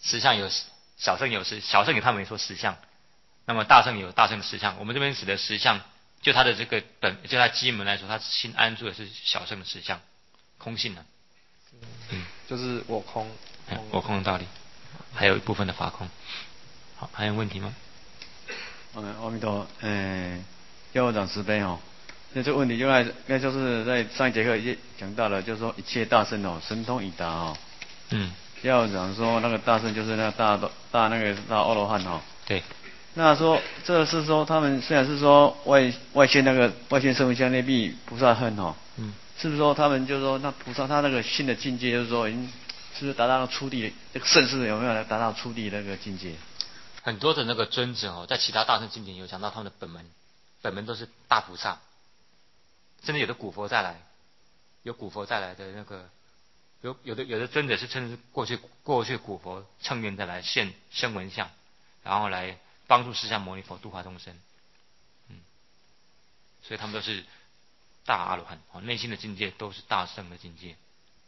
实相有小圣有实，小圣有他们也说实相，那么大圣有大圣的实相。我们这边指的实相，就他的这个就他基门来说，他心安住的是小圣的实相，空性呢、 就是我空， 我空的道理，还有一部分的法空。好，还有问题吗？ 阿弥陀佛，教长慈悲哦。那这个问题就是在上一节课也讲到了，就是说一切大圣哦，神通已达哦。要讲说那个大圣就是那个大阿罗汉哦。 对。 那说这是说他们虽然是说外现圣闻相内壁菩萨恨哦。是不是说他们就是说那菩萨他那个新的境界就是说已经是不是达到初地这个圣世有没有来达到初地那个境界？ 很多的那个尊者哦，在其他大圣经典有讲到他们的本门都是大菩萨，甚至有的古佛再来，有古佛再来的那个，有的尊者是称之过去古佛乘愿再来现声闻相，然后来帮助释迦牟尼佛度化众生。所以他们都是大阿罗汉，内心的境界都是大圣的境界。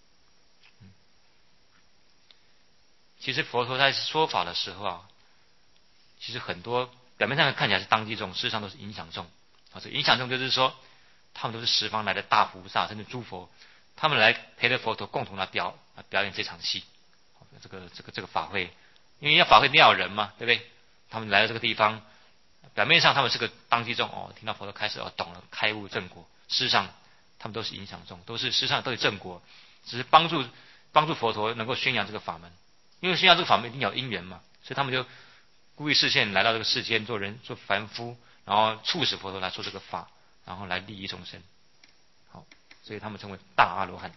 其实佛陀在说法的时候啊，其实很多表面上看起来是当机众，事实上都是影响众。这影响众就是说，他们都是十方来的大菩萨，甚至诸佛，他们来陪着佛陀共同来表演这场戏，这个法会，因为要法会一定要有人嘛，对不对？他们来到这个地方，表面上他们是个当机众听到佛陀开始懂了，开悟正果。事实上，他们都是影响众，事实上都是正果，只是帮助佛陀能够宣扬这个法门。因为宣扬这个法门一定有因缘嘛，所以他们就故意示现来到这个世间做人做凡夫，然后促使佛陀来说这个法，然后来利益众生。好，所以他们称为大阿罗汉。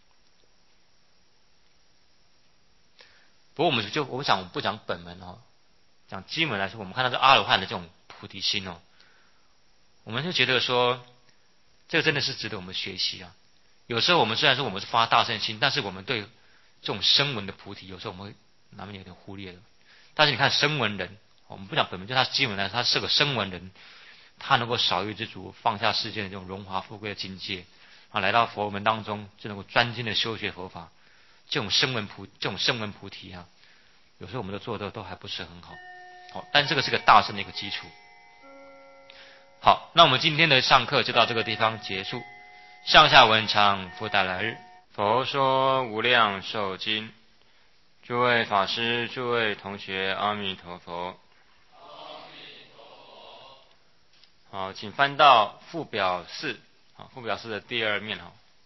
不过我们不讲本门讲基门来说，我们看到这阿罗汉的这种菩提心我们就觉得说，这个真的是值得我们学习啊。有时候我们虽然说我们是发大圣心，但是我们对这种声闻的菩提，有时候我们会难免有点忽略了。但是你看声闻人，我们不讲本门，就他基本来说，他是个声闻人，他能够少欲知足，放下世间的这种荣华富贵的境界，来到佛门当中，就能够专精的修学佛法。这种声闻菩提有时候我们的做的都还不是很好。但这个是个大圣的一个基础。好，那我们今天的上课就到这个地方结束。上下文长，复带来日。佛说无量寿经，诸位法师、诸位同学，阿弥陀佛。好，请翻到附表4，附表4的第2面。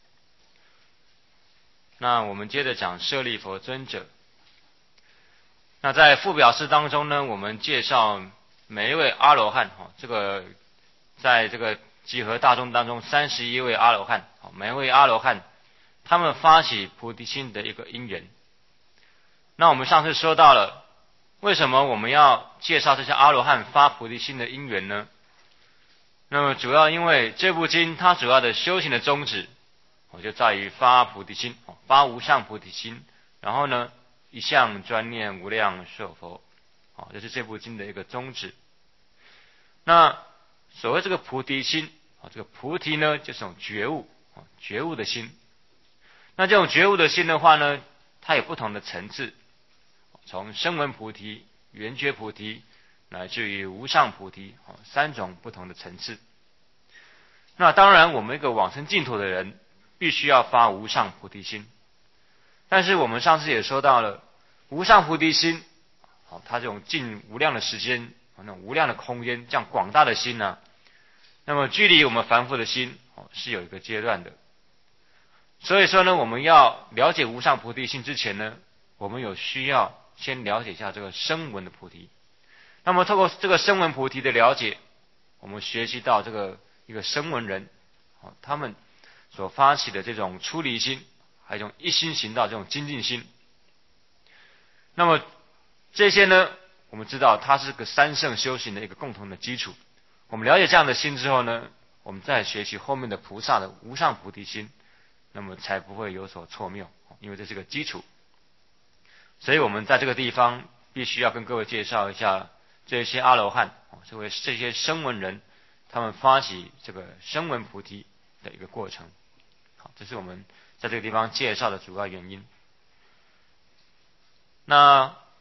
那我们接着讲舍利佛尊者。那在附表4当中呢，我们介绍每一位阿罗汉，这个在这个集合大众当中31位阿罗汉，每一位阿罗汉他们发起菩提心的一个因缘。那我们上次说到了，为什么我们要介绍这些阿罗汉发菩提心的因缘呢？那么主要因为这部经它主要的修行的宗旨，就在于发菩提心，发无上菩提心，然后呢一向专念无量寿佛，这是这部经的一个宗旨。那所谓这个菩提心，这个菩提呢就是种觉悟的心。那这种觉悟的心的话呢，它有不同的层次，从声闻菩提、缘觉菩提，乃至于无上菩提，3种不同的层次。那当然我们一个往生净土的人必须要发无上菩提心，但是我们上次也说到了，无上菩提心它这种尽无量的时间，那种无量的空间，这样广大的心呢，那么距离我们凡夫的心是有一个阶段的。所以说呢，我们要了解无上菩提心之前呢，我们有需要先了解一下这个声闻的菩提。那么透过这个声闻菩提的了解，我们学习到这个一个声闻人他们所发起的这种出离心，还有一种一心行道这种精进心。那么这些呢，我们知道它是个三圣修行的一个共同的基础。我们了解这样的心之后呢，我们再学习后面的菩萨的无上菩提心，那么才不会有所错谬，因为这是个基础。所以我们在这个地方必须要跟各位介绍一下这些阿罗汉，这些声闻人，他们发起这个声闻菩提的一个过程。好，这是我们在这个地方介绍的主要原因。那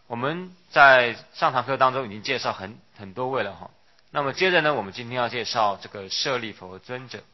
我们在上堂课当中已经介绍很多位了哈。那么接着呢，我们今天要介绍这个舍利佛尊者。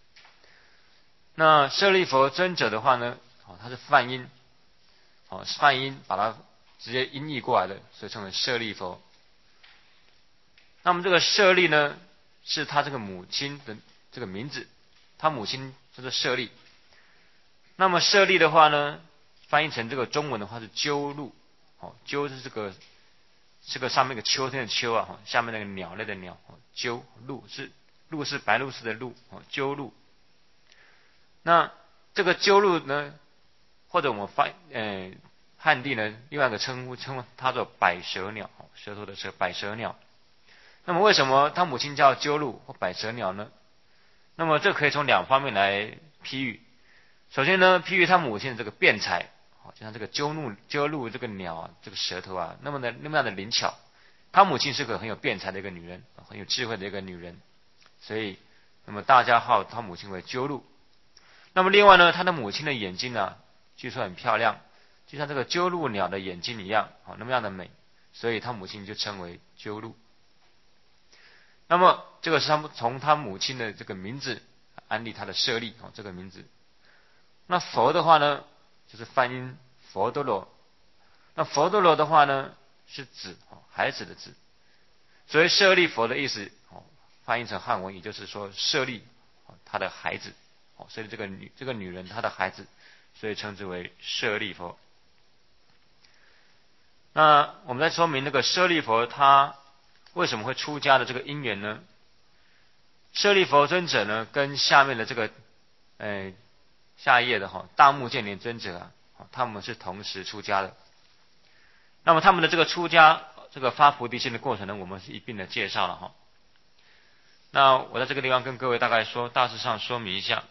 那舍利佛尊者的话呢，它是梵音，梵音把它直接音译过来的，所以称为舍利佛。那么这个舍利呢，是他这个母亲的这个名字，他母亲叫做舍利。那么舍利的话呢，翻译成这个中文的话是鸠鹿，鸠是这个上面一个秋天的秋啊，下面那个鸟类的鸟，鸠鹿是白鹭鸶的鹭，鸠鹿。那这个鸠鹿呢，或者我们汉地呢另外一个称呼它做百舌鸟，舌头的舌，百舌鸟。那么为什么他母亲叫鸠鹿或百舌鸟呢？那么这可以从两方面来譬喻。首先呢，譬喻他母亲的这个辩才，就像这个鸠鹿这个鸟啊，这个舌头啊，那么样的灵巧。他母亲是个很有辩才的一个女人，很有智慧的一个女人，所以那么大家号他母亲为鸠鹿。那么另外呢，他的母亲的眼睛呢，据说很漂亮，就像这个鸠鹿鸟的眼睛一样，那么样的美，所以他母亲就称为鸠鹿。那么这个是从他母亲的这个名字安立他的舍利这个名字。那佛的话呢，就是梵音佛多罗。那佛多罗的话呢，是子，孩子的子。所以舍利佛的意思翻译成汉文，也就是说舍利他的孩子，所以这个女人她的孩子，所以称之为舍利佛。那我们再说明那个舍利佛他为什么会出家的这个因缘呢？舍利佛尊者呢，跟下面的这个下一页的大目犍连尊者啊，他们是同时出家的。那么他们的这个出家这个发菩提心的过程呢，我们是一并的介绍了哈。那我在这个地方跟各位大致上说明一下。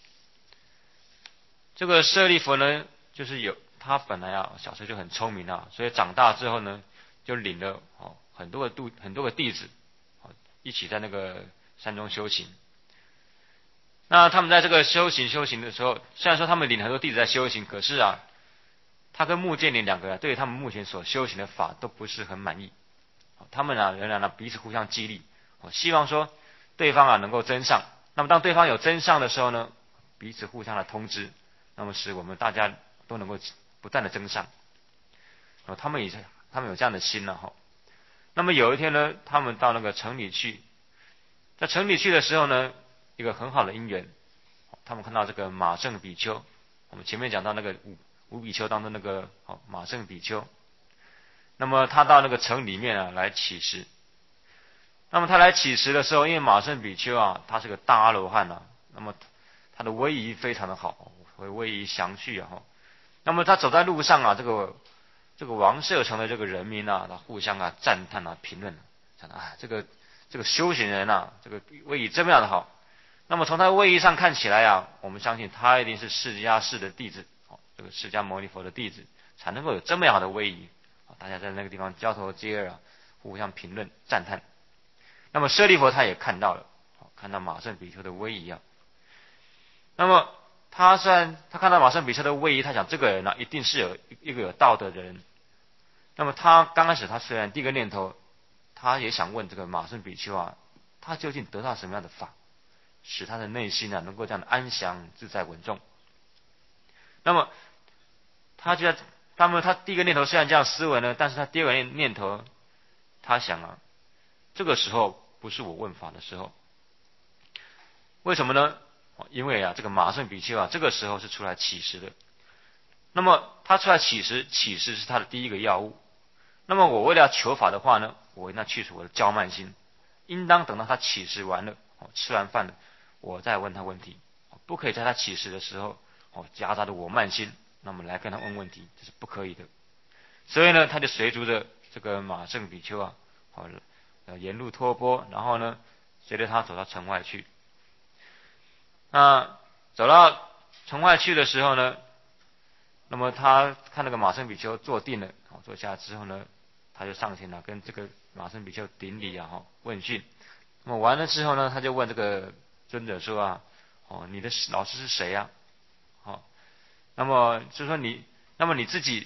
这个舍利佛呢，就是他本来小时候就很聪明所以长大之后呢，就领了很多个弟子，一起在那个山中修行。那他们在这个修行的时候，虽然说他们领很多弟子在修行，可是他跟目犍连两个对于他们目前所修行的法都不是很满意。他们仍然彼此互相激励，希望说对方能够增上。那么当对方有增上的时候呢，彼此互相的通知，那么使我们大家都能够不断的增上。他们有这样的心了那么有一天呢，他们到那个城里去，在城里去的时候呢，一个很好的因缘，他们看到这个马胜比丘。我们前面讲到那个五比丘当中那个马胜比丘，那么他到那个城里面来乞食。那么他来乞食的时候，因为马胜比丘他是个大阿罗汉那么他的威仪非常的好，威仪详叙那么他走在路上这个王舍城的这个人民他互相赞叹评论讲这个修行人这个威仪这么样的好。那么从他的威仪上看起来我们相信他一定是释迦氏的弟子，这个释迦牟尼佛的弟子，才能够有这么样的威仪。大家在那个地方交头接耳互相评论赞叹。那么舍利佛他也看到了，看到马胜比丘的威仪那么他看到马胜比丘的威仪，他想这个人一定是一个有道德的人。那么他刚开始他虽然第一个念头，他也想问这个马胜比丘他究竟得到什么样的法，使他的内心能够这样的安详自在稳重。那么他第一个念头虽然这样思维呢，但是他第二个念头，他想这个时候不是我问法的时候。为什么呢？因为这个马胜比丘这个时候是出来乞食的。那么他出来乞食是他的第一个要务。那么我为了要求法的话呢，我应当去除我的骄慢心，应当等到他乞食完了，吃完饭了，我再问他问题，不可以在他乞食的时候夹杂着我慢心，那么来跟他问问题，这是不可以的。所以呢，他就随逐着这个马胜比丘沿路托钵，然后呢，随着他走到城外去。那走到城外去的时候呢，那么他看那个马胜比丘坐定了，坐下之后呢，他就上前跟这个马胜比丘顶礼问讯。那么完了之后呢，他就问这个尊者说你的老师是谁那么就说那么你自己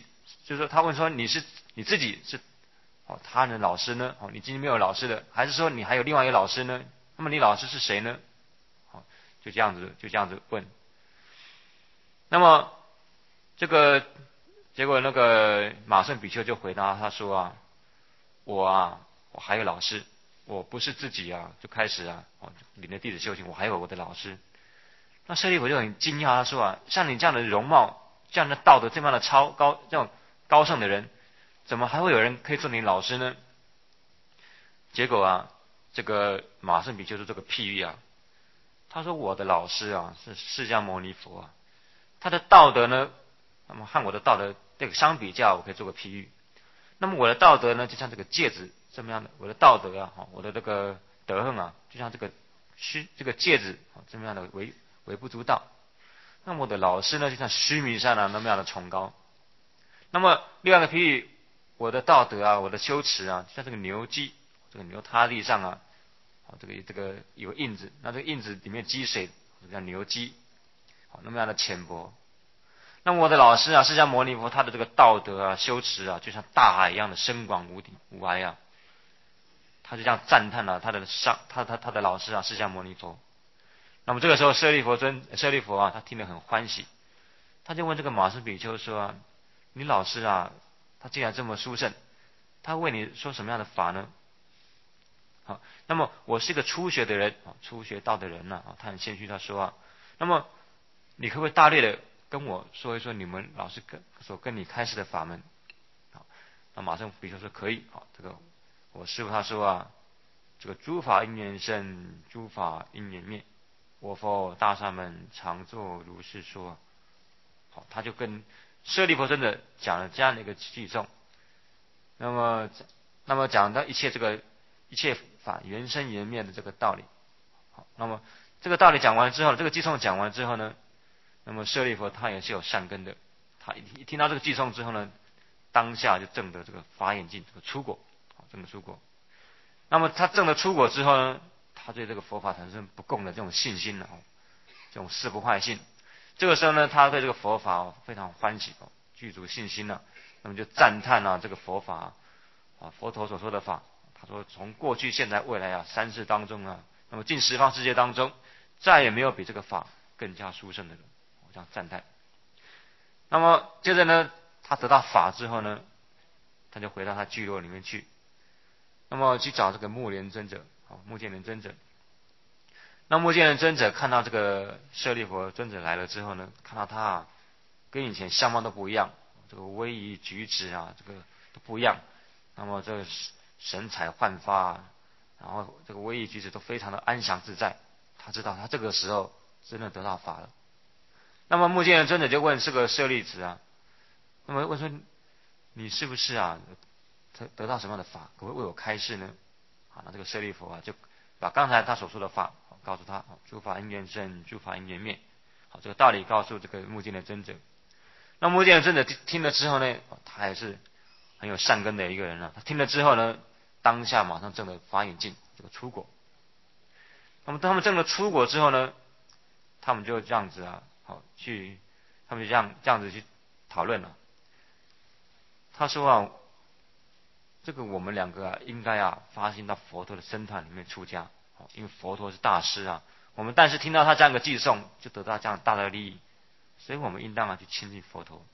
就是说他问说你自己是他人的老师呢？你今天没有老师的，还是说你还有另外一个老师呢？那么你老师是谁呢？就这样子问。那么这个结果那个马胜比丘就回答他说我还有老师，我不是自己就开始领着弟子修行，我还有我的老师。那舍利弗就很惊讶，他说像你这样的容貌，这样的道德这么样的这种高尚的人，怎么还会有人可以做你老师呢？结果这个马胜比丘就这个譬喻他说我的老师是释迦牟尼佛他的道德呢，那么和我的道德这个相比较，我可以做个譬喻。那么我的道德呢，就像这个戒指这么样的，我的道德我的这个德行就像这个戒指这么样的微不足道。那么我的老师呢，就像须弥山那么样的崇高。那么另外一个譬喻，我的道德我的修持就像这个牛基，这个牛踏地上这个有印子，那这个印子里面积水，叫牛基，那么样的浅薄。那么我的老师释迦牟尼佛，他的这个道德修持就像大海一样的深广无涯他就这样赞叹他的老师释迦牟尼佛。那么这个时候舍利弗他听得很欢喜，他就问这个马胜比丘说你老师他既然这么殊胜，他为你说什么样的法呢？那么我是一个初学的人初学道的人他很谦虚，他说那么你可不可以大略的跟我说一说你们老师跟你开示的法门？那马胜比丘说可以这个我师父他说这个诸法因缘生，诸法因缘灭，我佛大善们常作如是说。他就跟舍利弗尊者讲了这样的一个偈颂。那么讲到一切法缘生缘灭的这个道理。那么这个道理讲完之后，这个偈颂讲完之后呢，那么舍利弗他也是有善根的，他一听到这个偈颂之后呢，当下就证得这个法眼净，这个出果，证得出果。那么他证得出果之后呢，他对这个佛法产生不共的这种信心这种誓不坏信。这个时候呢，他对这个佛法非常欢喜具足信心那么就赞叹这个佛法佛陀所说的法。他说从过去现在未来三世当中那么近十方世界当中，再也没有比这个法更加殊胜的人，这样赞叹。那么接着呢，他得到法之后呢，他就回到他聚落里面去，那么去找这个目犍尊者目犍连尊者。那目犍连尊者看到这个舍利弗尊者来了之后呢，看到他跟以前相貌都不一样，这个威仪举止这个都不一样，那么这个神采焕发然后这个威仪举止都非常的安详自在。他知道他这个时候真的得到法了。那么目犍连尊者就问这个舍利子那么问说你是不是得到什么样的法，可不可以为我开示呢？那这个舍利弗就把刚才他所说的法告诉他，诸法因缘生，诸法因缘灭，这个道理告诉这个目犍连尊者。那目犍连尊者听了之后呢，他还是很有善根的一个人他听了之后呢，当下马上证了法眼净，这个出果。那么当他们证了出果之后呢，他们就这样子他们就这样子去讨论了。他说这个我们两个应该发心到佛陀的僧团里面出家，因为佛陀是大师我们但是听到他这样的偈颂，就得到这样大的利益，所以我们应当去亲近佛陀。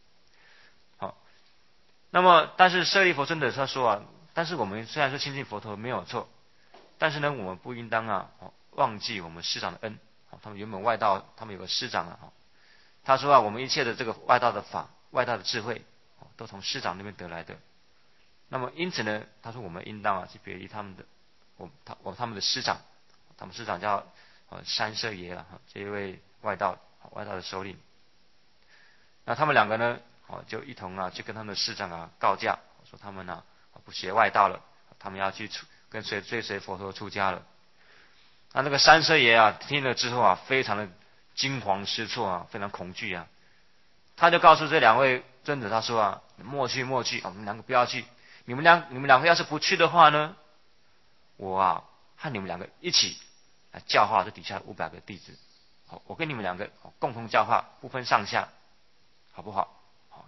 那么但是舍利弗尊者他说但是我们虽然说亲近佛陀没有错，但是呢我们不应当忘记我们师长的恩。他们原本外道他们有个师长他说我们一切的这个外道的法，外道的智慧都从师长那边得来的。那么因此呢，他说我们应当去别离他们的他们的师长，他们师长叫三舍耶这一位外道的首领。那他们两个呢就一同去跟他们的师长告假，说他们不学外道了，他们要去追随佛陀出家了。那个三舍耶听了之后非常的惊惶失措非常恐惧他就告诉这两位尊者，他说莫去，我们两个不要去。你们两个要是不去的话呢，我和你们两个一起来教化这底下500个弟子。我跟你们两个共同教化，不分上下，好不好？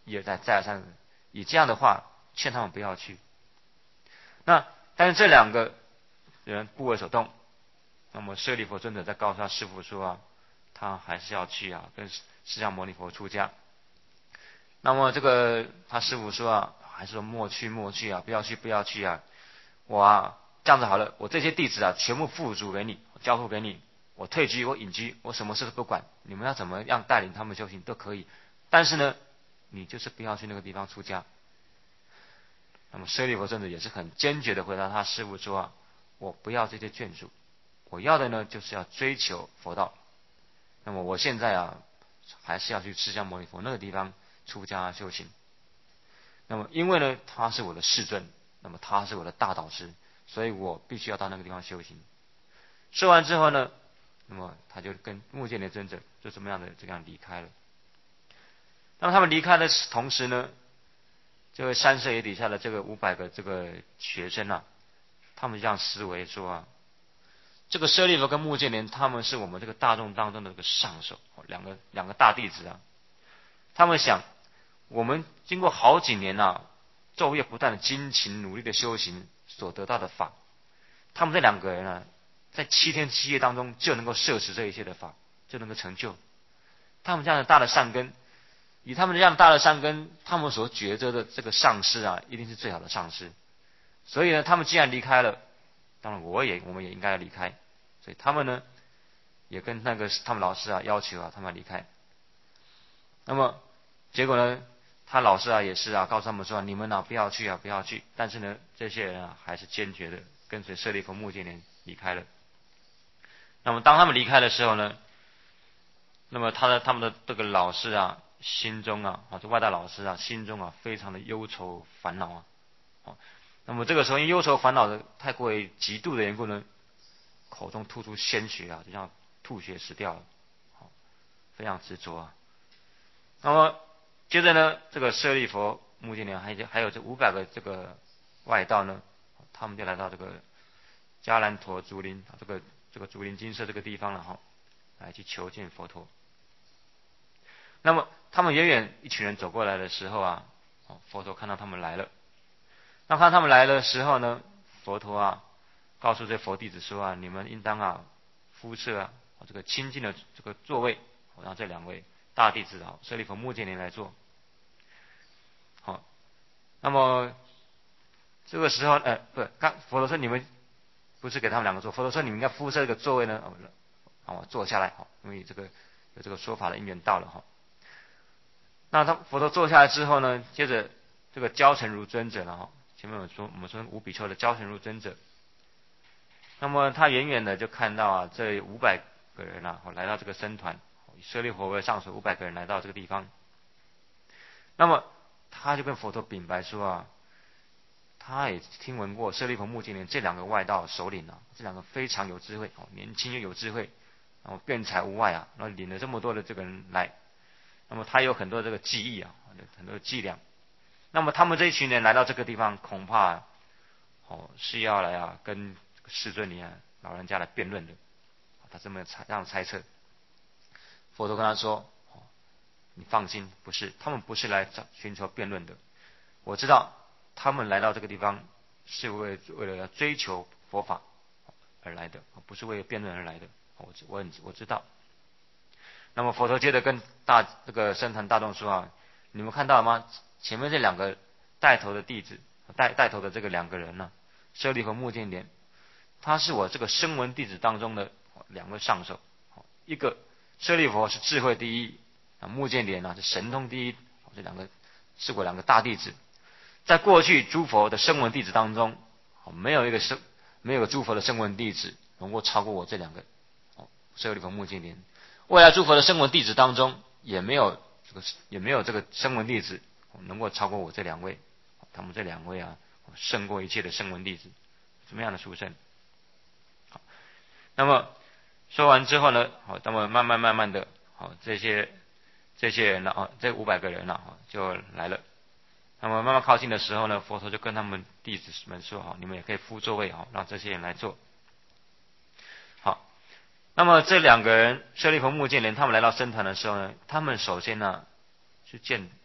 一而再，再而三的以这样的话劝他们不要去。但是这两个人不为所动。那么舍利弗尊者在告诉他师父说他还是要去跟释迦牟尼佛出家。那么这个他师父说还是说莫去不要去我这样子好了，我这些弟子全部付诸给你，交付给你，我退居我隐居，我什么事都不管，你们要怎么样带领他们修行都可以，但是呢你就是不要去那个地方出家。那么舍利弗尊者也是很坚决的回答他师父说我不要这些眷属，我要的呢就是要追求佛道。那么我现在还是要去释迦牟尼佛那个地方出家修行。那么因为呢他是我的世尊，那么他是我的大导师，所以我必须要到那个地方修行。说完之后呢，那么他就跟目犍连尊者就这么样的这样离开了。那么他们离开的同时呢，这个三舍野底下的这个500个这个学生他们这样思维说这个舍利弗跟目犍连他们是我们这个大众当中的这个上首，两个大弟子他们想我们经过好几年昼夜不断的精勤努力的修行所得到的法，他们这两个人在7天7夜当中就能够摄持这一切的法，就能够成就。他们这样的大的善根，以他们这样大的善根，他们所觉着的这个上师一定是最好的上师。所以呢他们既然离开了，当然我们也应该要离开。所以他们呢也跟那个他们老师要求他们离开。那么结果呢他老师也是告诉他们说你们不要去不要去。但是呢这些人还是坚决的跟随舍利弗目犍连离开了。那么当他们离开的时候呢，那么他们的这个老师心中这外道老师心中非常的忧愁烦恼那么这个时候因为忧愁烦恼的太过于极度的缘故呢，口中吐出鲜血就像吐血死掉了，非常执着那么接着呢，这个舍利弗目犍连还有这500个这个外道呢，他们就来到这个迦兰陀竹林这个竹林精舍这个地方了来去求见佛陀。那么他们远远一群人走过来的时候佛陀看到他们来了。那看他们来的时候呢，佛陀告诉这佛弟子说你们应当敷设这个清净的这个座位，让这两位大弟子舍利弗目犍连来坐。好，那么这个时候佛陀说你们不是给他们两个坐，佛陀说你们应该敷设一个座位呢，我坐下来因为有这个说法的因缘到了那佛陀坐下来之后呢，接着这个交陈如尊者呢前面我们说五比丘的交陈如尊者，那么他远远的就看到这500个人来到这个僧团，以舍利弗为上首500个人来到这个地方。那么他就跟佛陀禀白说他也听闻过舍利弗目犍连这两个外道首领这两个非常有智慧年轻又有智慧，然后辩才无碍然后领了这么多的这个人来，那么他有很多这个技艺很多伎俩。那么他们这一群人来到这个地方，恐怕是要来跟世尊你老人家来辩论的，他这么猜测。佛陀跟他说你放心，不是，他们不是来寻求辩论的，我知道他们来到这个地方是为了要追求佛法而来的，不是为了辩论而来的，我知道。那么佛陀接着跟这个僧团大众说你们看到了吗？前面这两个带头的弟子，带头的这个两个人舍利弗目犍连，他是我这个声闻弟子当中的两位上首。一个舍利弗是智慧第一，目犍连是神通第一，这两个是我两个大弟子。在过去诸佛的声闻弟子当中，没有诸佛的声闻弟子能够超过我这两个舍利弗目犍连。未来诸佛的声闻弟子当中也没有这个声闻弟子能够超过我这两位，他们这两位胜过一切的声闻弟子，怎么样的殊胜？好，那么说完之后呢，那么慢慢的这些人这500个人就来了。那么慢慢靠近的时候呢，佛陀就跟他们弟子们说你们也可以敷座位让这些人来坐。好，那么这两个人舍利弗目犍连他们来到僧团的时候呢，他们首先去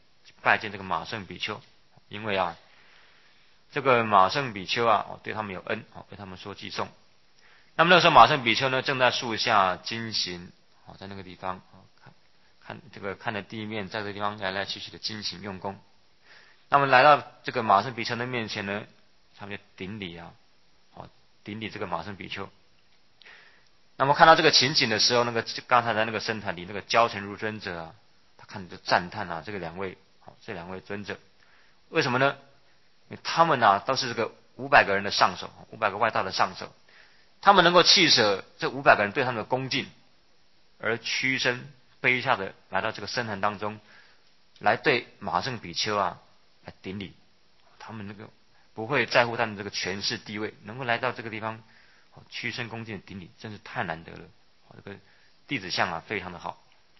拜见这个马胜比丘，因为啊，这个马胜比丘啊，对他们有恩，为他们说寄送。那么那个时候马胜比丘呢，正在树下经行，在那个地方看着地面，在这个地方来来去去的经行用功。那么来到这个马胜比丘的面前呢，他们就顶礼啊，顶礼这个马胜比丘。那么看到这个情景的时候，刚才在那个僧坛里那个焦成如尊者啊，他看着就赞叹啊，这两位尊者，为什么呢？因为他们啊都是这个500个人的上首，500个外道的上首，他们能够弃舍这500个人对他们的恭敬，而屈身卑下的来到这个僧坛当中，来对马胜比丘啊来顶礼。他们那个不会在乎他们这个权势地位，能够来到这个地方屈身恭敬的顶礼，真是太难得了。这个弟子相啊非常的好。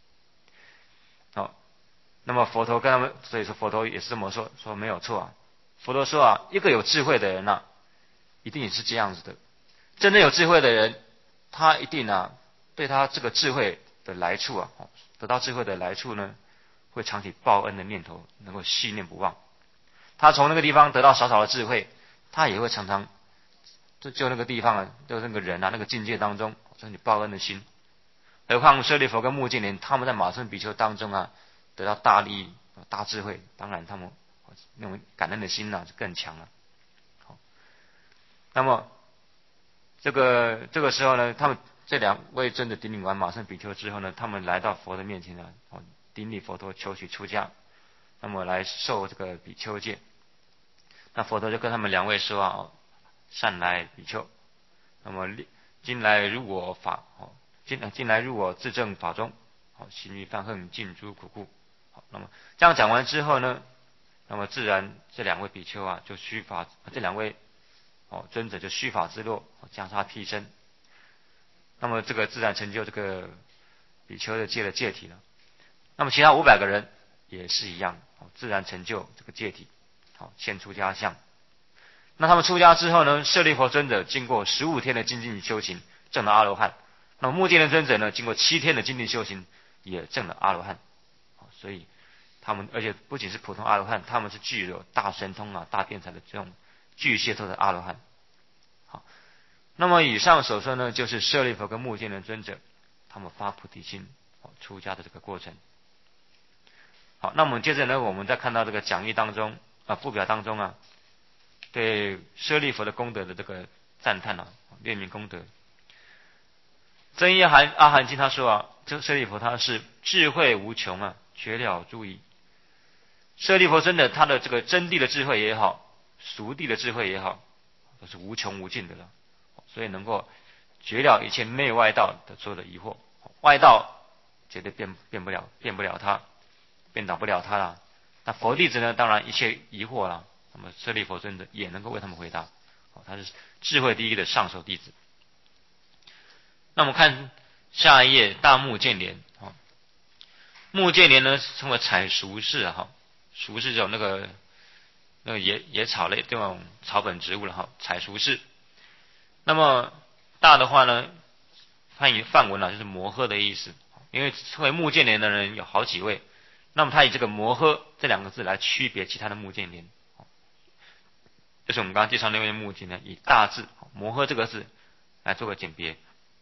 那么佛陀跟他们，所以说佛陀也是这么说没有错啊。佛陀说啊，一个有智慧的人啊，一定也是这样子的。真正有智慧的人，他一定啊，对他这个智慧的来处啊，得到智慧的来处呢，会常起报恩的念头，能够系念不忘。他从那个地方得到少少的智慧，他也会常常就那个地方啊，就那个人啊，那个境界当中，生起报恩的心。何况舍利弗跟目犍连他们在马胜比丘当中啊，得到大利益、大智慧，当然他们那种感恩的心呢就更强了。好，那么这个时候呢，他们这两位尊者顶礼完马胜比丘之后呢，他们来到佛的面前呢，顶礼佛陀求取出家，那么来受这个比丘戒。那佛陀就跟他们两位说啊，善来比丘，那么今来入我法，近来入我自证法中，行于犯恨尽诸苦故。好，那么这样讲完之后呢，那么自然这两位比丘啊，就须发，这两位尊者就须发自落，将他披身。那么这个自然成就这个比丘的戒的戒体了。那么其他500个人也是一样，自然成就这个戒体，现出家相。那他们出家之后呢，舍利弗尊者经过15天的精进修行，证了阿罗汉。那么目犍连尊者呢，经过7天的精进修行，也证了阿罗汉。所以他们而且不仅是普通阿罗汉，他们是具有大神通啊、大辩才的这种巨蟹座的阿罗汉。好，那么以上所说呢，就是舍利弗跟目犍连尊者他们发菩提心出家的这个过程。好，那我们接着呢，我们再看到这个讲义当中附表当中啊，对舍利弗的功德的这个赞叹啊，列名功德。真一阿含经他说啊，这舍利弗他是智慧无穷啊，绝了诸疑。舍利弗尊者他的这个真谛的智慧也好，俗谛的智慧也好，都是无穷无尽的了，所以能够绝了一切内外道的所有的疑惑，外道绝对变不了他，变倒不了他了。那佛弟子呢，当然一切疑惑了，那么舍利弗尊者也能够为他们回答，他是智慧第一的上首弟子。那我们看下一页，大目犍连。目犍连呢称为采熟士熟士这种那个野草类这种草本植物了采熟士。那么大的话呢，翻译梵文就是摩诃的意思，因为称为目犍连的人有好几位，那么他以这个摩诃这2个字来区别其他的目犍连。就是我们刚刚介绍那位目犍连以大字摩诃这个字来做个简别。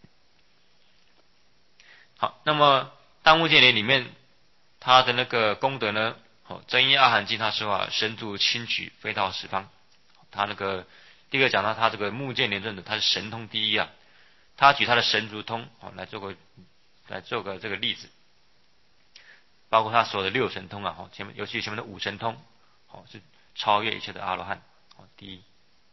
好，那么大目犍连里面他的那个功德呢，真一阿含经他说啊，神足轻举飞到十方。他那个第一个讲到他这个目犍连尊者，他是神通第一啊，他举他的神足通来做个这个例子，包括他所有的6神通啊，尤其前面的5神通是超越一切的阿罗汉第一。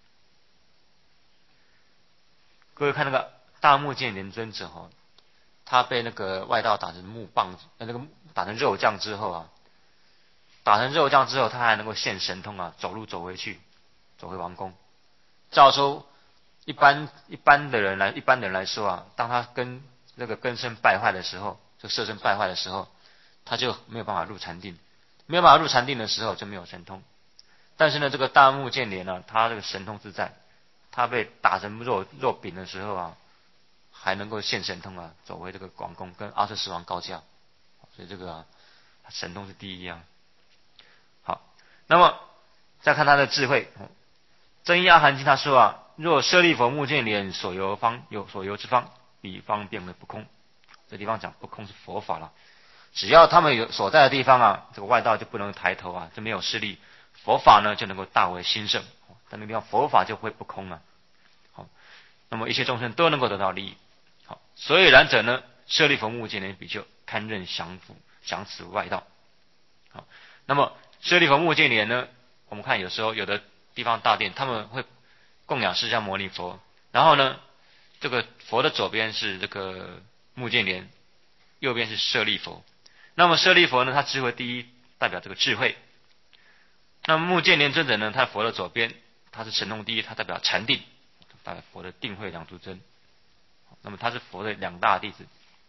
各位看那个大目犍连尊者他被那个外道打成木棒，打成肉酱之后啊，他还能够现神通啊，走路走回王宫。照说一般的人来说啊，当他跟那个根身败坏的时候，就色身败坏的时候，他就没有办法入禅定，没有办法入禅定的时候就没有神通。但是呢，这个大目犍连呢，他这个神通自在，他被打成肉饼的时候啊，还能够现神通啊，走回这个王宫跟阿阇世王告教，所以这个神通是第一啊。 那么再看他的智慧，真因阿含经他说啊，若舍利弗目犍连所游之方，彼方便为不空。这地方讲不空是佛法了，只要他们有所在的地方啊，这个外道就不能抬头啊，就没有势力，佛法呢就能够大为兴盛，在那个地方佛法就会不空了。好，那么一切众生都能够得到利益。好，所以然者呢，舍利弗目犍连比丘堪任降此外道。好，那么舍利弗目犍连呢，我们看有时候有的地方大殿他们会供养释迦牟尼佛，然后呢，这个佛的左边是这个目犍连，右边是舍利弗。那么舍利弗呢，他智慧第一，代表这个智慧。那么目犍连尊者呢，他佛的左边，他是神通第一，他代表禅定，代表佛的定慧两足真。那么他是佛的两大弟子。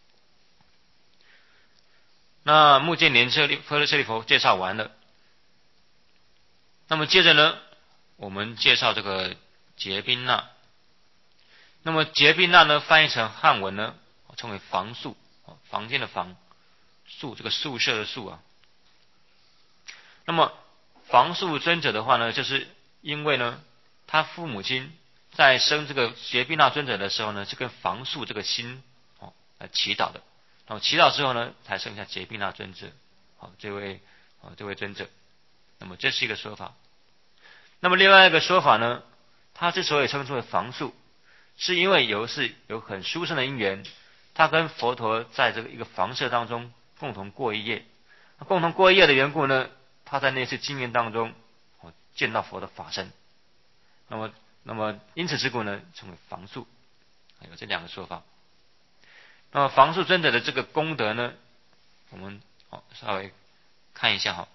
那目犍连舍利弗介绍完了，那么接着呢，我们介绍这个结宾那。那么结宾那呢，翻译成汉文呢，称为房宿，房间的房，宿这个宿舍的宿啊。那么房宿尊者的话呢，就是因为呢，他父母亲在生这个结宾那尊者的时候呢，是跟房宿这个心来祈祷的。然后祈祷之后呢，才生下结宾那尊者。好，这位尊者。那么这是一个说法。那么另外一个说法呢，他之所以称之为房宿，是因为有很殊胜的因缘，他跟佛陀在这个一个房舍当中共同过一夜。共同过一夜的缘故呢，他在那次经验当中见到佛的法身。那么因此之故呢，称为房宿。有这两个说法。那么房宿尊者的这个功德呢，我们稍微看一下哈。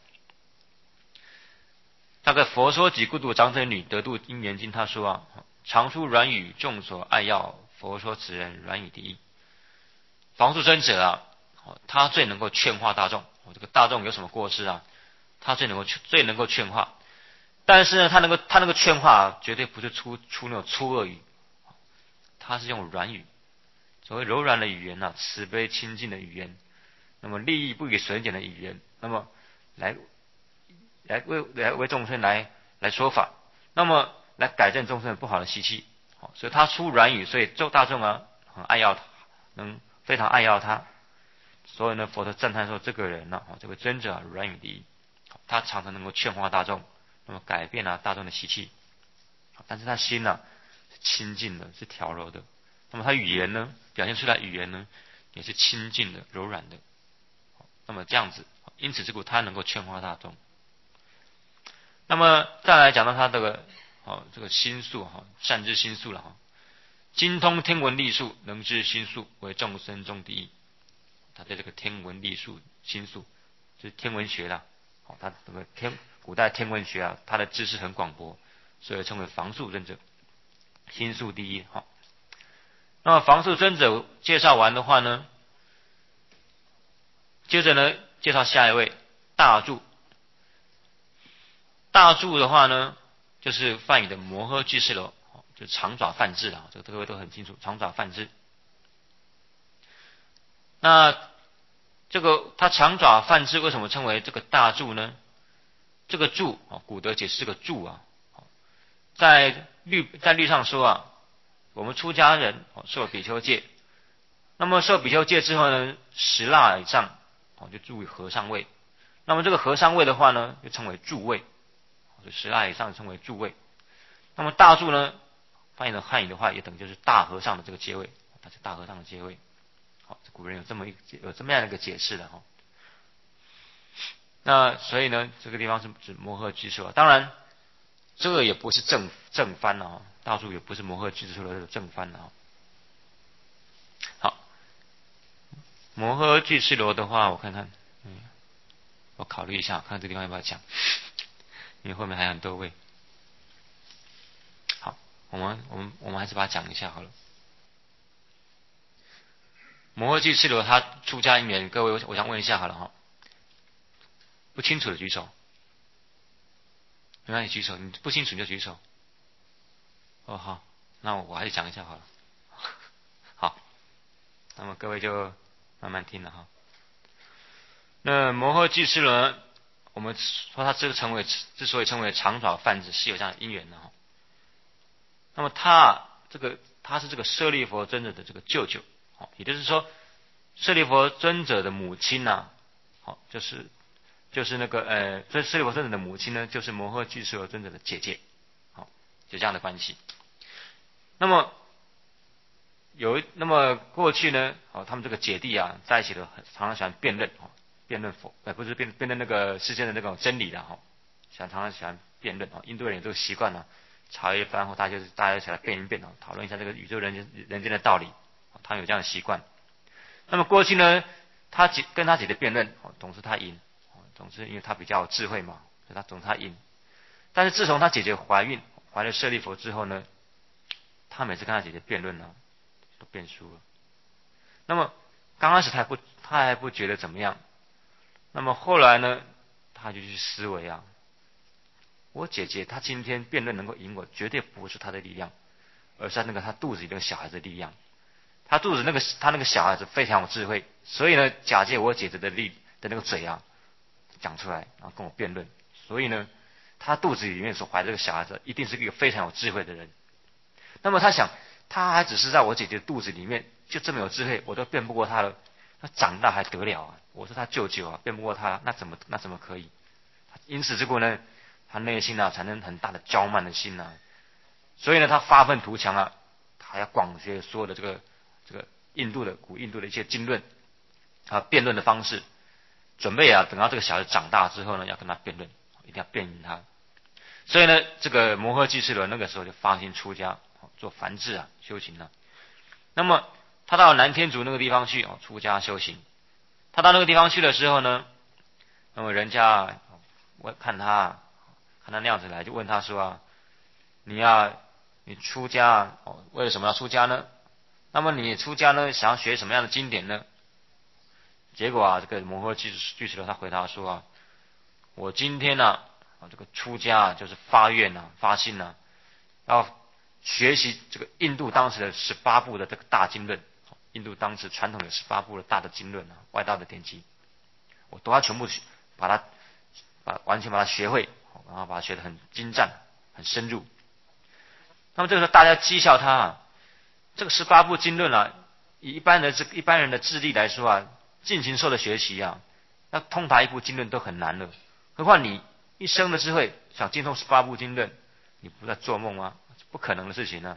那个佛说己故度长者女得度因缘经他说啊，常出软语众所爱要，佛说此人软语第一。房宿尊者啊，他最能够劝化大众。这个大众有什么过失啊，他最能够劝化。但是呢，他能够劝化绝对不是出那种粗恶语，他是用软语，所谓柔软的语言啊，慈悲亲近的语言，那么利益不以损减的语言，那么来为众生来说法，那么来改正众生的不好的习气。所以他出软语，所以大众啊很爱要他，非常爱要他。所以呢，佛陀赞叹说这个人呢，这位尊者软语第一，他常常能够劝化大众，那么改变大众的习气。但是他心呢是清净的，是调柔的。那么他语言呢，表现出来语言呢也是清净的、柔软的。那么这样子，因此之故他能够劝化大众。那么再来讲到他这个心术善知心术了精通天文历数，能知心术，为众生中第一。他的这个天文历数心术就是天文学啦，他这个古代天文学啊，他的知识很广博，所以称为房宿尊者，心术第一。那么房宿尊者介绍完的话呢，接着呢介绍下一位大柱。大柱的话呢，就是梵语的摩诃居士罗，就是长爪梵志了，这个各位都很清楚，长爪梵志。那这个他长爪梵志为什么称为这个大柱呢？这个柱古德解释这个柱啊，在律上说啊，我们出家人受比丘戒，那么受比丘戒之后呢，10腊以上就住于和尚位。那么这个和尚位的话呢，就称为柱位。10腊以上称为柱位。那么大柱呢，翻译成汉语的话，也等于就是大和尚的这个阶位，它是大和尚的阶位。好，古人有这么样的一个解释的那所以呢，这个地方是指摩诃居士罗。当然，这个也不是正翻了大柱也不是摩诃居士罗的正翻了好，摩诃居士罗的话，我看看，我考虑一下，看这个地方要不要讲。因为后面还有很多位。好，我们还是把它讲一下好了。摩诃居士罗他出家因缘，各位我想问一下好了不清楚的举手，没关系举手，你不清楚你就举手。好，那我还是讲一下好了。好，那么各位就慢慢听了那摩诃居士罗我们说他之所以称为长爪贩子，是有这样的因缘的哈。那么他是这个舍利佛尊者的这个舅舅，也就是说，舍利佛尊者的母亲呢，就是那个所以舍利佛尊者的母亲呢，就是摩诃居士罗尊者的姐姐，就这样的关系。那么过去呢，他们这个姐弟啊，在一起的常常喜欢辩论，辩论不是辩论那个世间的那种真理的常常喜欢辩论印度人有这个习惯呢，茶余饭后大家一起来辩一辩讨论一下这个宇宙人间的道理，他有这样的习惯。那么过去呢，他跟他姐姐辩论，总是他赢，总是因为他比较有智慧嘛，所以总是他赢。但是自从他姐姐怀了舍利佛之后呢，他每次跟他姐姐辩论呢，都辩输了。那么刚开始他还不觉得怎么样，那么后来呢，他就去思维啊，我姐姐她今天辩论能够赢我，绝对不是她的力量，而是她肚子里那个小孩子的力量。他肚子他那个小孩子非常有智慧，所以呢，假借我姐姐的那个嘴啊，讲出来，然后跟我辩论。所以呢，他肚子里面所怀的这个小孩子，一定是一个非常有智慧的人。那么他想，他还只是在我姐姐的肚子里面就这么有智慧，我都辩不过他了，他长大还得了啊？我是他舅舅啊，辩不过他，那怎么可以？因此这个呢，他内心啊产生很大的骄慢的心啊，所以呢，他发愤图强啊，他要广学所有的这个古印度的一些经论辩论的方式，准备等到这个小孩长大之后呢，要跟他辩论，一定要辩赢他。所以呢，这个摩诃居士罗那个时候就发心出家，做梵志修行了。那么他到南天竺那个地方去出家修行。他到那个地方去的时候呢，那么人家看他那样子来，就问他说你出家为了什么要出家呢？那么你出家呢，想要学什么样的经典呢？结果这个摩诃居士罗他回答说我今天这个出家就是发愿发心要学习这个印度当时的18部的这个大经论，印度当时传统的18部的大的经论外道的典籍，我都要全部完全把它学会，然后把它学得很精湛、很深入。那么这个时候大家讥笑他这个18部经论以一般人的智力来说尽情受的学习要通达一部经论都很难了，何况你一生的智慧想精通18部经论，你不在做梦吗？不可能的事情呢。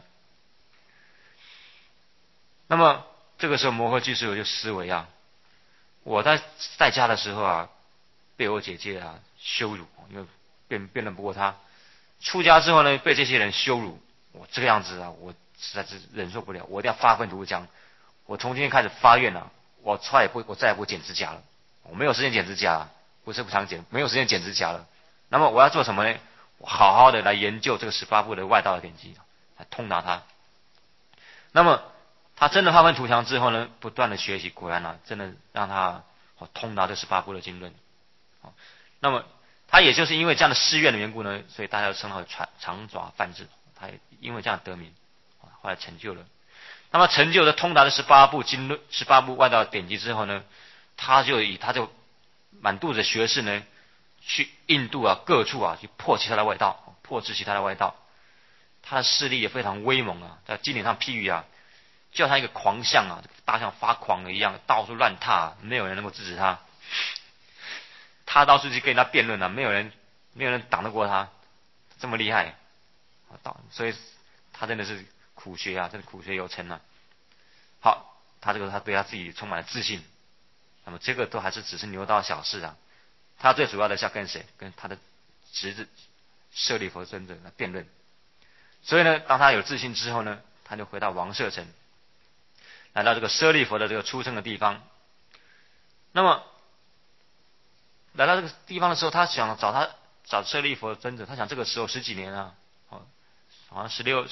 那么这个时候摩诃居士就思维我在家的时候被我姐姐羞辱，因为辩论不过他。出家之后呢，被这些人羞辱，我这个样子我实在是忍受不了，我一定要发愤图强。我从今天开始发愿我再也不剪指甲了。我没有时间剪指甲，不是不想剪，没有时间剪指甲了。那么我要做什么呢？我好好的来研究这个18部的外道的典籍，来通达它。那么他真的发愤图强之后呢，不断的学习，果然真的让他通达这18部的经论。那么他也就是因为这样的誓愿的缘故呢，所以大家都称他为长爪梵志。他也因为这样得名，后来成就了。那么成就了通达的18部经论、18部外道典籍之后呢，他就满肚子学士呢，去印度各处去破其他的外道，破斥其他的外道。他的势力也非常威猛在经典上譬喻就像一个狂象大象发狂了一样，到处乱踏，没有人能够制止他。他到处去跟人家辩论没有人挡得过他，这么厉害所以他真的是苦学真的苦学有成好，他对他自己充满了自信。那么这个都还是只是牛刀小事他最主要的是要跟谁？跟他的侄子舍利弗尊者来辩论。所以呢，当他有自信之后呢，他就回到王舍城，来到这个舍利弗的这个出生的地方。那么来到这个地方的时候，他想找舍利弗尊者，他想这个时候10几年好像16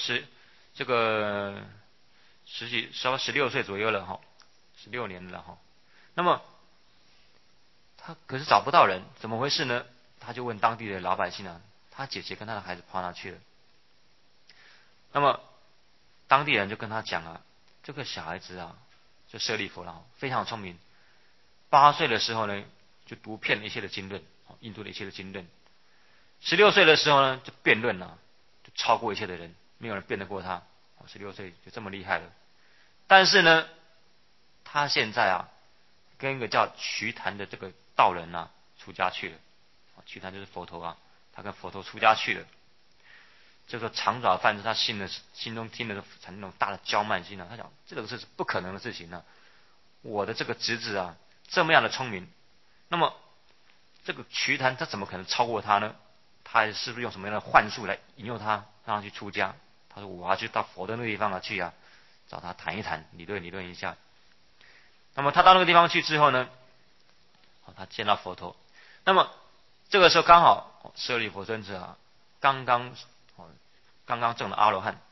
岁左右了16年了那么他可是找不到人，怎么回事呢？他就问当地的老百姓他姐姐跟他的孩子跑哪去了？那么当地人就跟他讲这个小孩子就舍利弗非常聪明，8岁的时候呢就读遍了一切的经论， 印度的一切的经论。16岁的时候呢，就辩论了，就超过一切的人，没有人辩得过他。16岁就这么厉害了。但是呢，他现在啊，跟一个叫瞿昙的这个道人啊出家去了。瞿昙就是佛陀啊，他跟佛陀出家去了。这个长爪梵志他心中听了产生那种大的骄慢心啊，他想这个是不可能的事情呢。我的这个侄子啊，这么样的聪明，那么这个瞿昙他怎么可能超过他呢？他是不是用什么样的幻术来引诱他，让他去出家？他说我要去到佛的那个地方去啊，找他谈一谈，理论一下。那么他到那个地方去之后呢，他见到佛陀。那么这个时候刚好舍利弗尊者啊，刚刚证了阿罗汉，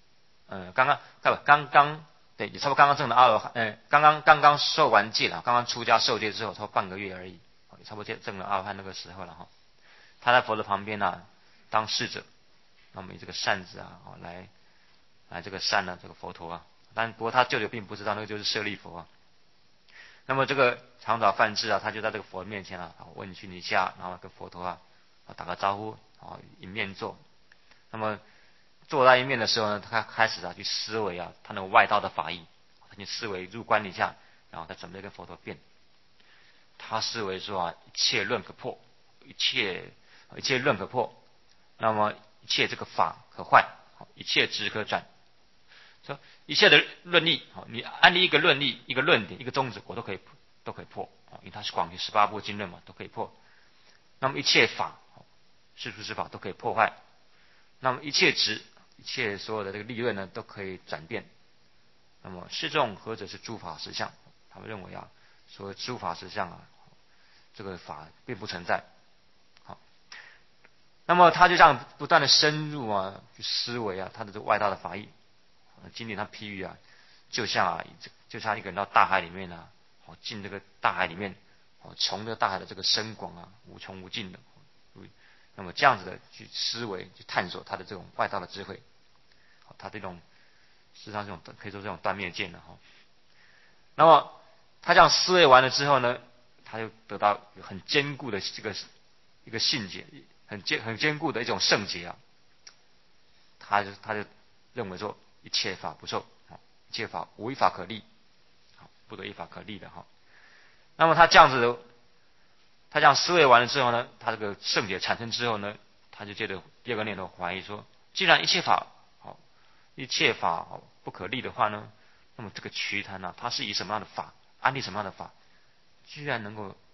对，也差不多刚刚证的阿罗汉，刚刚受完戒了，刚刚出家受戒之后，差不多半个月而已，也差不多证了阿罗汉那个时候了哈。他在佛的旁边啊，当侍者，那么以这个扇子啊，来这个扇了这个佛陀啊。但不过他舅舅并不知道那个就是舍利弗啊。那么这个长爪梵志啊，他就在这个佛面前啊，问讯一下，然后跟佛陀啊打个招呼，迎面坐。那么坐在一面的时候呢，他开始去思维啊，他那个外道的法义，他去思维入观一下，然后他准备跟佛陀辩。他思维说啊，一切论可破，一切论可破，那么一切这个法可坏，一切执可转。说一切的论例，你安立一个论例、一个论点、一个宗旨，我都可以破，因为它是广于18部经论嘛，都可以破。那么一切法，世俗之法都可以破坏。那么一切执，一切所有的这个理论呢，都可以转变。那么是众何者是诸法实相？他们认为啊，说诸法实相啊，这个法并不存在。好，那么他就这样不断的深入啊，去思维啊，他的这个外道的法义。经典上譬喻啊，就像一个人到大海里面啊，进这个大海里面，从这个大海的这个深广啊，无穷无尽的。那么这样子的去思维、去探索他的这种外道的智慧，他这种事实上这种可以说这种断灭见的哈。那么他这样思维完了之后呢，他就得到很坚固的这个一个信解，很坚固的一种圣解啊。他就认为说，一切法不受，一切法无一法可立，不得一法可立的哈。那么他这样子，他这样思维完了之后呢，他这个圣解产生之后呢，他就接着第二个念头怀疑说，既然一切法不可立的话呢，那么这个瞿昙呢，他是以什么样的法安立什么样的法，居然能够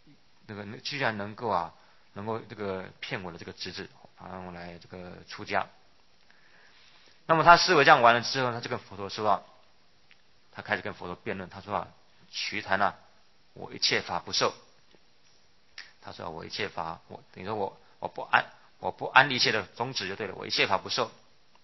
这个骗我的这个侄子，让我来这个出家。那么他思维这样完了之后，他就跟佛陀说啊，他开始跟佛陀辩论，他说啊，瞿昙啊，我一切法不受。他说我一切法，等于说我不安立一切的宗旨就对了，我一切法不受。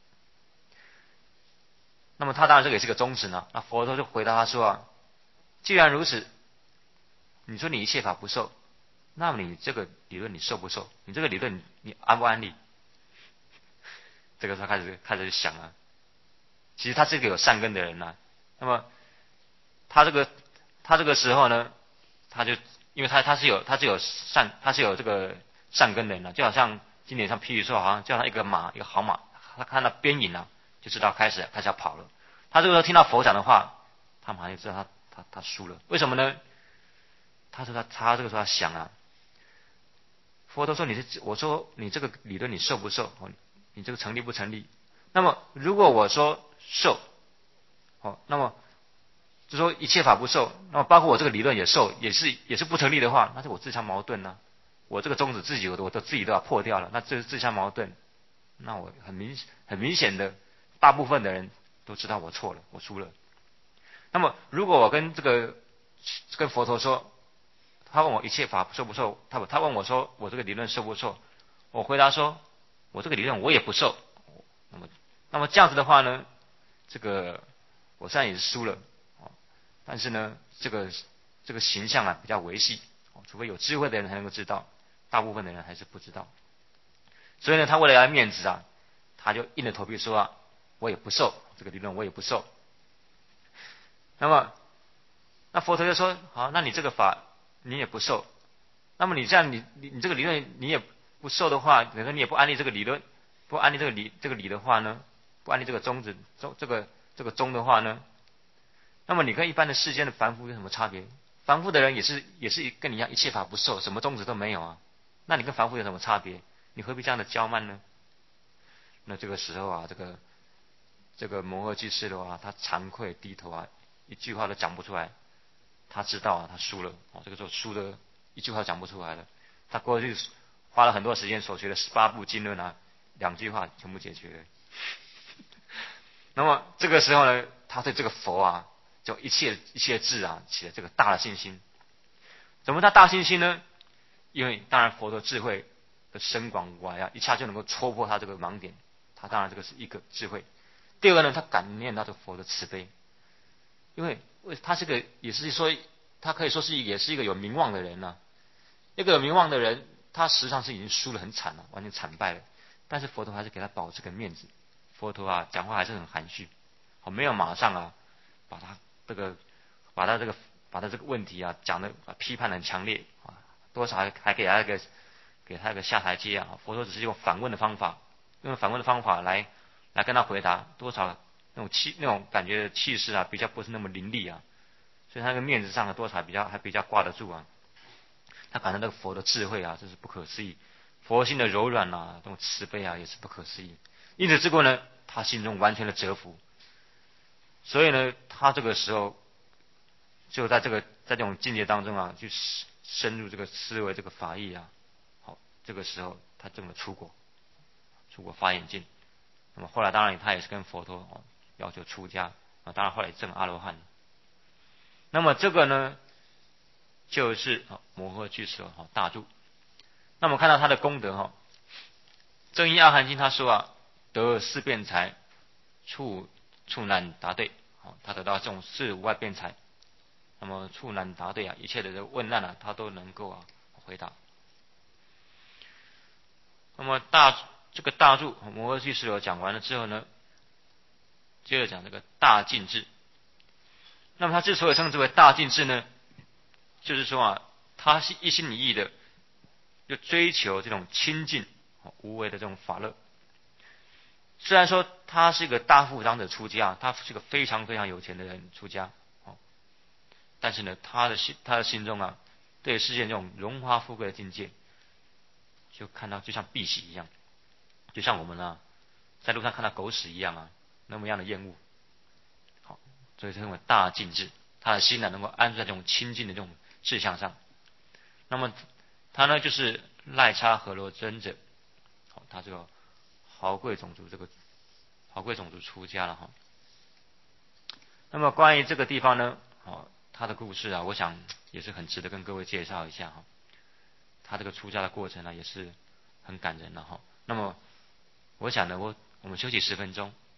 那么他当然这个也是个宗旨呢。那佛陀就回答他说啊，既然如此，你说你一切法不受，那么你这个理论你受不受？你这个理论你安不安立？这个时候开始想啊，其实他是一个有善根的人呐。那么他这个时候呢，他就因为他是有这个善根的人呐，就好像经典上譬喻说，好像叫他一个好马，他看到边影啊，就知道开始要跑了。他这个时候听到佛讲的话，他马上就知道他输了。为什么呢？他说他这个时候想啊，佛陀说我说你这个理论你受不受？你这个成立不成立？那么如果我说受，那么就说一切法不受，那么包括我这个理论也受，也是不成立的话，那是我自相矛盾呢。我这个宗旨我自己都要破掉了，那这是自相矛盾。那我很明显的，大部分的人都知道我错了，我输了。那么如果我跟佛陀说，他问我一切法受不受，他问我说我这个理论受不受，我回答说我这个理论我也不受。那么这样子的话呢，这个我虽然也是输了，但是呢，这个形象啊比较维系，除非有智慧的人才能够知道，大部分的人还是不知道。所以呢，他为了要面子啊，他就硬着头皮说啊，我也不受这个理论，我也不受。那么，那佛陀就说，好，那你这个法你也不受， 那么你这样你这个理论你也不受的话，等于说你也不安利这个理论，不安利这个理的话呢，不安利这个宗这个宗的话呢，那么你跟一般的世间的凡夫有什么差别？凡夫的人也是跟你一样一切法不受，什么宗旨都没有啊。那你跟凡夫有什么差别？你何必这样的骄慢呢？那这个时候啊，这个摩诃居士的话，他惭愧低头啊，一句话都讲不出来。他知道啊，他输了哦，这个时候输的一句话讲不出来了。他过去花了很多时间所学的18部经论啊，2句话全部解决了。那么这个时候呢，他对这个佛啊，就一切智啊，起了这个大的信心。怎么他大信心呢？因为当然佛的智慧的深广无涯啊，一下就能够戳破他这个盲点。他当然这个是一个智慧。第二个呢，他感念到这个佛的慈悲，因为他这个也是说，他可以说也是一个有名望的人啊。一个有名望的人，他实际上是已经输得很惨了，完全惨败了。但是佛陀还是给他保这个面子。佛陀啊，讲话还是很含蓄，没有马上啊把他这个问题啊讲的批判很强烈啊，多少还给他一个下台阶啊。佛陀只是用反问的方法，来跟他回答，多少那种感觉的气势啊，比较不是那么凌厉啊，所以他那个面子上的多少还比较挂得住啊。他感到那个佛的智慧啊，这是不可思议，佛性的柔软啊，这种慈悲啊，也是不可思议。因此之后呢，他心中完全的折服，所以呢，他这个时候就在这种境界当中啊，去深入这个思维这个法义啊。好，这个时候他证了出果发眼净。那么后来当然他也是跟佛陀要求出家啊，当然后来证阿罗汉。那么这个呢，就是摩诃居士大住。那么看到他的功德正一阿含经他说啊，得4辩才，处难答对。他得到这种4、5外辩才，那么处难答对啊，一切的这个问难啊，他都能够回答。那么这个大住摩诃居士有讲完了之后呢，接着讲这个大净智。那么他之所以称之为大净智呢，就是说啊，他是一心一意的就追求这种清净无为的这种法乐。虽然说他是一个大富长者出家，他是个非常非常有钱的人出家，但是呢，他的心中啊，对世界这种荣华富贵的境界，就看到就像碧玺一样，就像我们啊在路上看到狗屎一样啊，那么样的厌恶。好，所以称为大净智，他的心呢能够安住在这种清净的这种志向上。那么他呢就是赖叉河罗尊者，他这个豪贵种族出家了哈。那么关于这个地方呢，他的故事啊，我想也是很值得跟各位介绍一下哈。他这个出家的过程呢，也是很感人的哈。那么我想呢，我们休息10分钟，